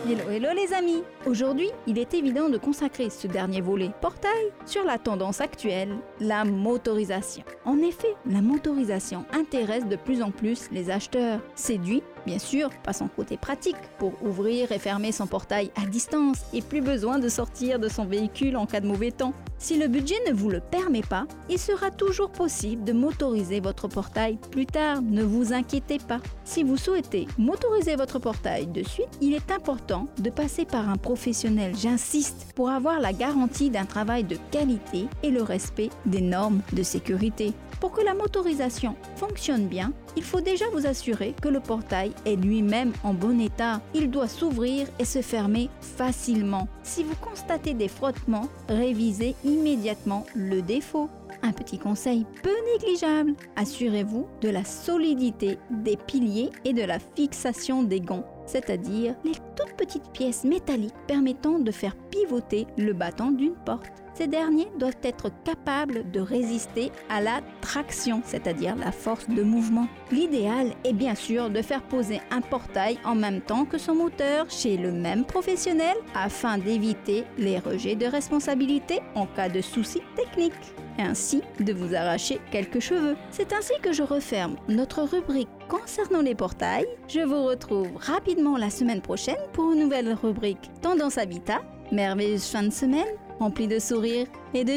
Hello les amis! Aujourd'hui, il est évident de consacrer ce dernier volet portail sur la tendance actuelle, la motorisation. En effet, la motorisation intéresse de plus en plus les acheteurs. Séduit, bien sûr, par son côté pratique pour ouvrir et fermer son portail à distance et plus besoin de sortir de son véhicule en cas de mauvais temps. Si le budget ne vous le permet pas, il sera toujours possible de motoriser votre portail plus tard, ne vous inquiétez pas. Si vous souhaitez motoriser votre portail de suite, il est important de passer par un professionnel, j'insiste, pour avoir la garantie d'un travail de qualité et le respect des normes de sécurité. Pour que la motorisation fonctionne bien, il faut déjà vous assurer que le portail est lui-même en bon état. Il doit s'ouvrir et se fermer facilement. Si vous constatez des frottements, révisez immédiatement le défaut. Un petit conseil peu négligeable, assurez-vous de la solidité des piliers et de la fixation des gonds, c'est-à-dire les toutes petites pièces métalliques permettant de faire pivoter le battant d'une porte. Ces derniers doivent être capables de résister à la traction, c'est-à-dire la force de mouvement. L'idéal est bien sûr de faire poser un portail en même temps que son moteur chez le même professionnel afin d'éviter les rejets de responsabilité en cas de soucis techniques et ainsi de vous arracher quelques cheveux. C'est ainsi que je referme notre rubrique concernant les portails. Je vous retrouve rapidement la semaine prochaine pour une nouvelle rubrique Tendance Habitat. Merveilleuse fin de semaine, remplie de sourires et de